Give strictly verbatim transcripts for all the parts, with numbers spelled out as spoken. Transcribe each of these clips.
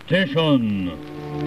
Superstition.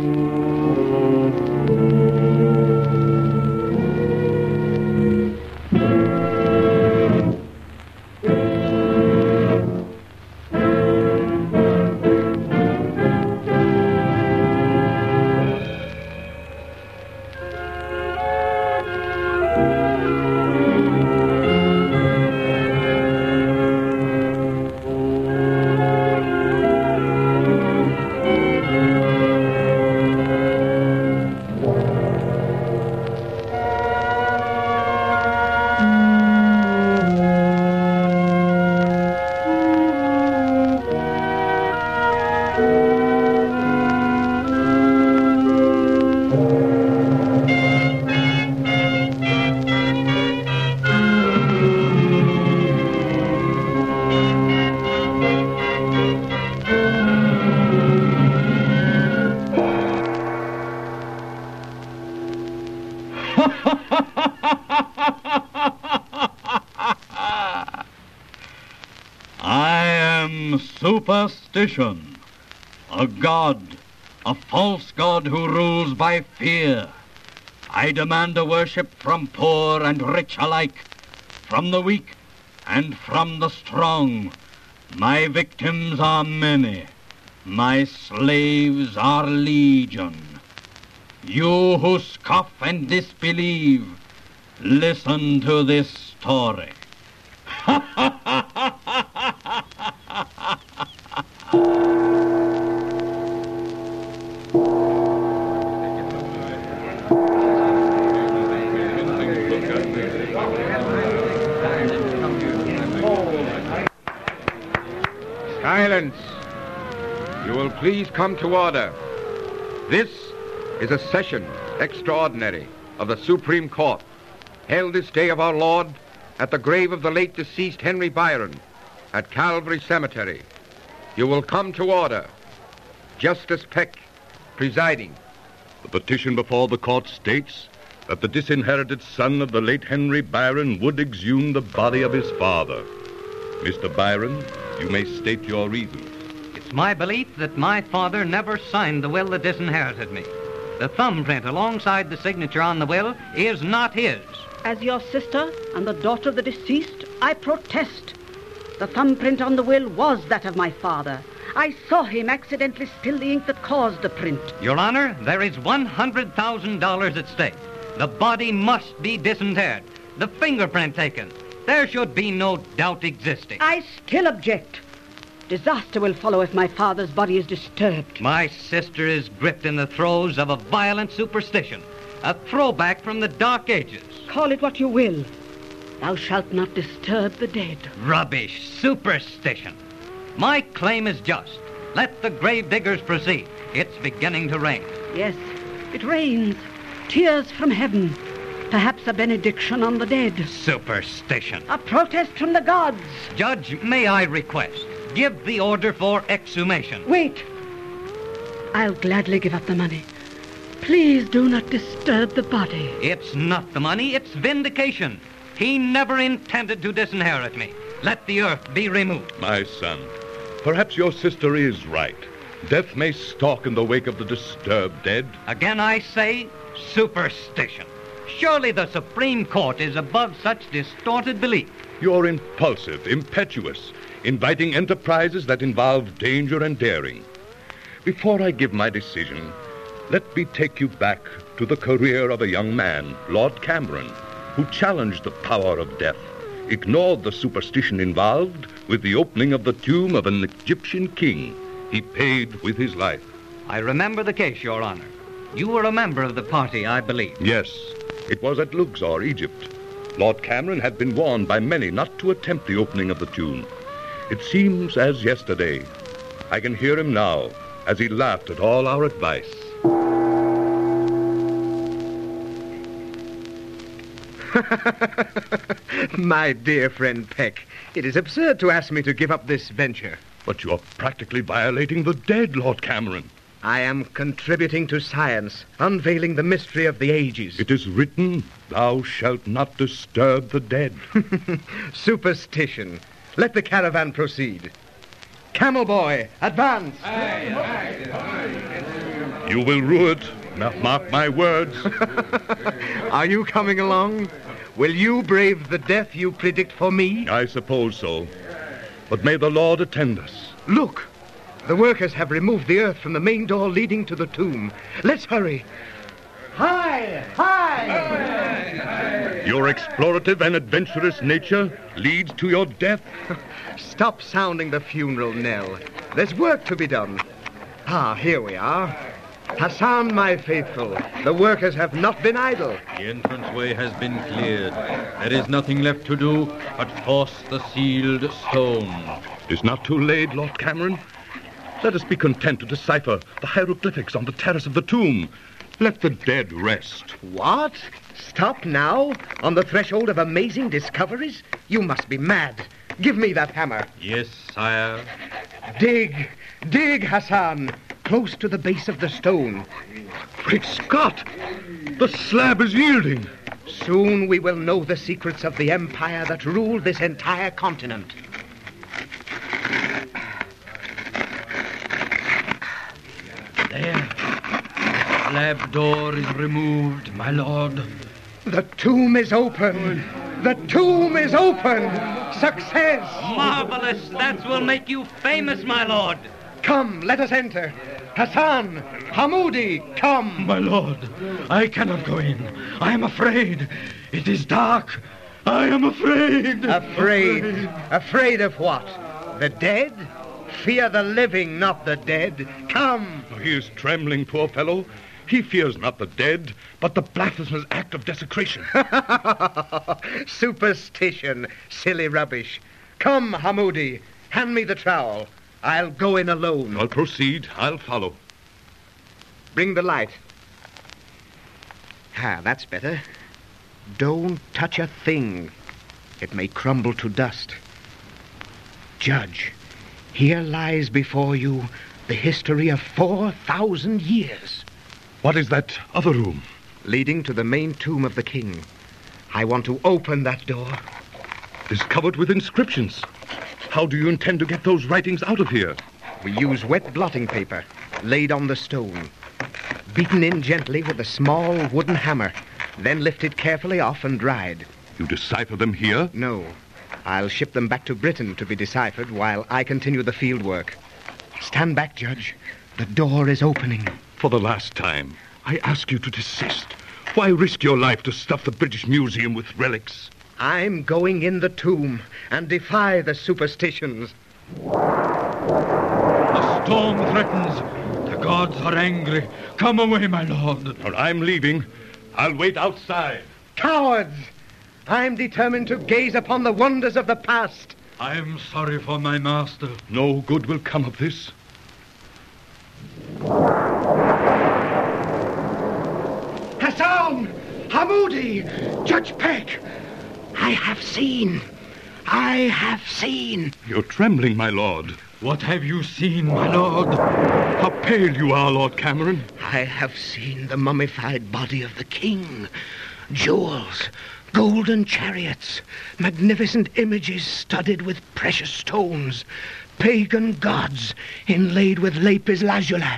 I am Superstition, a god, a false god who rules by fear. I demand a worship from poor and rich alike, from the weak and from the strong. My victims are many, my slaves are legion. You who scoff and disbelieve, listen to this story. Silence! You will please come to order. This is a session extraordinary of the Supreme Court, held this day of our Lord at the grave of the late deceased Henry Byron at Calvary Cemetery. You will come to order. Justice Peck, presiding. The petition before the court states that the disinherited son of the late Henry Byron would exhume the body of his father. Mister Byron, you may state your reasons. It's my belief that my father never signed the will that disinherited me. The thumbprint alongside the signature on the will is not his. As your sister and the daughter of the deceased, I protest. The thumbprint on the will was that of my father. I saw him accidentally spill the ink that caused the print. Your Honor, there is one hundred thousand dollars at stake. The body must be disinterred. The fingerprint taken. There should be no doubt existing. I still object. Disaster will follow if my father's body is disturbed. My sister is gripped in the throes of a violent superstition, a throwback from the Dark Ages. Call it what you will. Thou shalt not disturb the dead. Rubbish, superstition. My claim is just. Let the grave diggers proceed. It's beginning to rain. Yes, it rains. Tears from heaven. Perhaps a benediction on the dead. Superstition. A protest from the gods. Judge, may I request, give the order for exhumation. Wait. I'll gladly give up the money. Please do not disturb the body. It's not the money, it's vindication. He never intended to disinherit me. Let the earth be removed. My son, perhaps your sister is right. Death may stalk in the wake of the disturbed dead. Again I say, superstition. Surely the Supreme Court is above such distorted belief. You're impulsive, impetuous, inviting enterprises that involve danger and daring. Before I give my decision, let me take you back to the career of a young man, Lord Cameron, who challenged the power of death, ignored the superstition involved with the opening of the tomb of an Egyptian king. He paid with his life. I remember the case, Your Honor. You were a member of the party, I believe. Yes, it was at Luxor, Egypt. Lord Cameron had been warned by many not to attempt the opening of the tomb. It seems as yesterday. I can hear him now as he laughed at all our advice. My dear friend Peck, it is absurd to ask me to give up this venture. But you're practically violating the dead, Lord Cameron. I am contributing to science, unveiling the mystery of the ages. It is written, thou shalt not disturb the dead. Superstition. Let the caravan proceed. Camel boy, advance. You will rue it. Now, mark my words. Are you coming along? Will you brave the death you predict for me? I suppose so. But may the Lord attend us. Look, the workers have removed the earth from the main door leading to the tomb. Let's hurry. Hi! Hi! Your explorative and adventurous nature leads to your death. Stop sounding the funeral knell. There's work to be done. Ah, here we are. Hassan, my faithful, the workers have not been idle. The entranceway has been cleared. There is nothing left to do but force the sealed stone. It's not too late, Lord Cameron. Let us be content to decipher the hieroglyphics on the terrace of the tomb. Let the dead rest. What? Stop now? On the threshold of amazing discoveries? You must be mad. Give me that hammer. Yes, sire. Dig. Dig, Hassan. Close to the base of the stone. Great Scott! The slab is yielding. Soon we will know the secrets of the empire that ruled this entire continent. There. The slab door is removed, my lord. The tomb is open. The tomb is open. Success. Marvelous. That will make you famous, my lord. Come, let us enter. Hassan, Hamoudi, come. My lord, I cannot go in. I am afraid. It is dark. I am afraid. Afraid? Afraid of what? The dead? Fear the living, not the dead. Come. He is trembling, poor fellow. He fears not the dead, but the blasphemous act of desecration. Superstition, silly rubbish. Come, Hamoudi, hand me the trowel. I'll go in alone. I'll proceed. I'll follow. Bring the light. Ah, that's better. Don't touch a thing. It may crumble to dust. Judge, here lies before you the history of four thousand years. What is that other room? Leading to the main tomb of the king. I want to open that door. It's covered with inscriptions. How do you intend to get those writings out of here? We use wet blotting paper, laid on the stone, beaten in gently with a small wooden hammer, then lifted carefully off and dried. You decipher them here? No. I'll ship them back to Britain to be deciphered while I continue the field work. Stand back, Judge. The door is opening. For the last time, I ask you to desist. Why risk your life to stuff the British Museum with relics? I'm going in the tomb and defy the superstitions. The storm threatens. The gods are angry. Come away, my lord. Well, I'm leaving. I'll wait outside. Cowards! I'm determined to gaze upon the wonders of the past. I am sorry for my master. No good will come of this. Hassan! Hamoudi! Judge Peck! I have seen. I have seen. You're trembling, my lord. What have you seen, my lord? How pale you are, Lord Cameron. I have seen the mummified body of the king. Jewels, golden chariots, magnificent images studded with precious stones, pagan gods inlaid with lapis lazuli.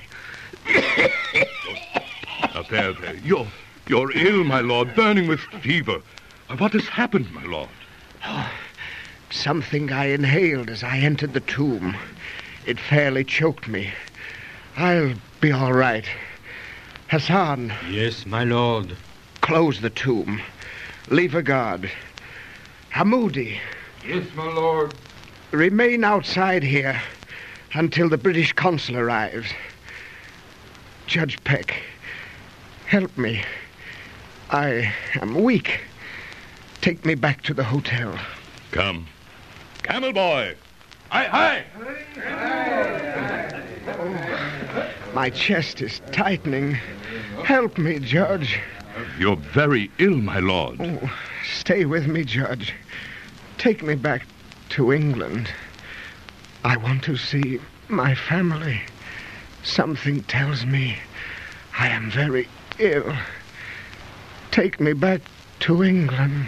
Now, there, there. You're, you're ill, my lord, burning with fever. What has happened, my lord? Oh, something I inhaled as I entered the tomb. It fairly choked me. I'll be all right. Hassan. Yes, my lord. Close the tomb. Leave a guard. Hamoudi. Yes, my lord. Remain outside here until the British consul arrives. Judge Peck, help me. I am weak. Take me back to the hotel. Come. Camel boy! Aye, aye! Oh, my chest is tightening. Help me, Judge. You're very ill, my lord. Oh, stay with me, Judge. Take me back to England. I want to see my family. Something tells me I am very ill. Take me back to England.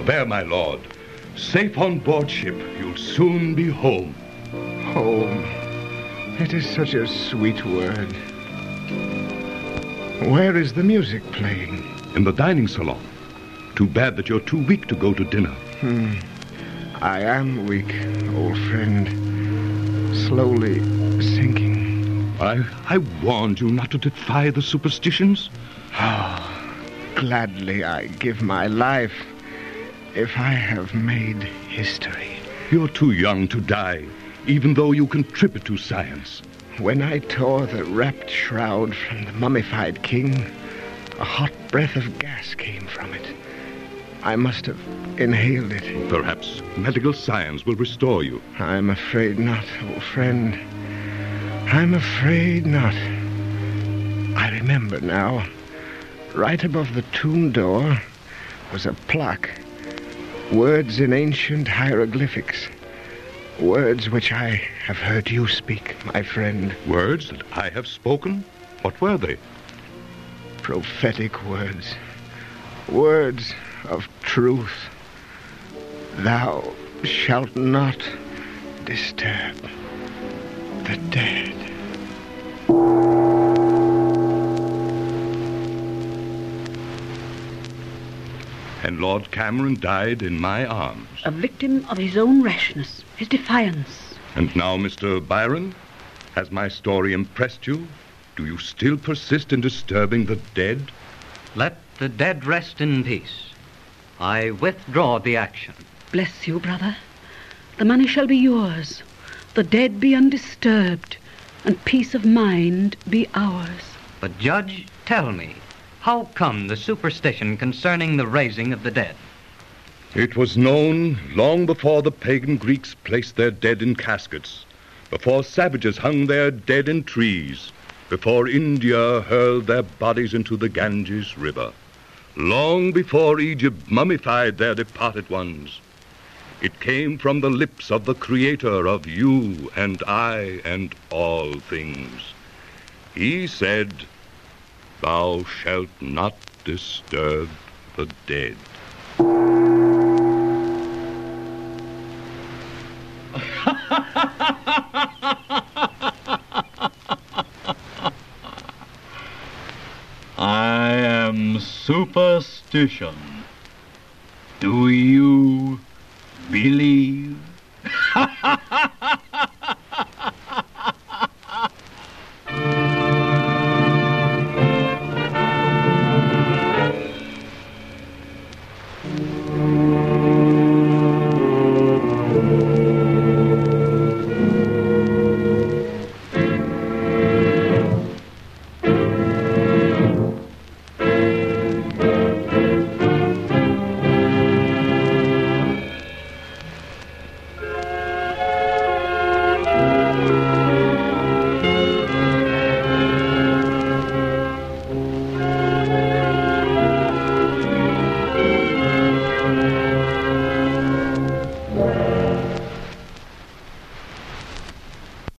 There, my lord. Safe on board ship, you'll soon be home. Home. It is such a sweet word. Where is the music playing? In the dining salon. Too bad that you're too weak to go to dinner. Hmm. I am weak, old friend. Slowly sinking. I, I warned you not to defy the superstitions. Oh, gladly I give my life if I have made history. You're too young to die, even though you contribute to science. When I tore the wrapped shroud from the mummified king, a hot breath of gas came from it. I must have inhaled it. Perhaps medical science will restore you. I'm afraid not, old friend. I'm afraid not. I remember now. Right above the tomb door was a plaque. Words in ancient hieroglyphics. Words which I have heard you speak, my friend. Words that I have spoken? What were they? Prophetic words. Words of truth. Thou shalt not disturb the dead. And Lord Cameron died in my arms. A victim of his own rashness, his defiance. And now, Mister Byron, has my story impressed you? Do you still persist in disturbing the dead? Let the dead rest in peace. I withdraw the action. Bless you, brother. The money shall be yours. The dead be undisturbed, and peace of mind be ours. But, Judge, tell me, how come the superstition concerning the raising of the dead? It was known long before the pagan Greeks placed their dead in caskets, before savages hung their dead in trees, before India hurled their bodies into the Ganges River, long before Egypt mummified their departed ones. It came from the lips of the Creator of you and I and all things. He said, "Thou shalt not disturb the dead." I am superstition. Do you believe?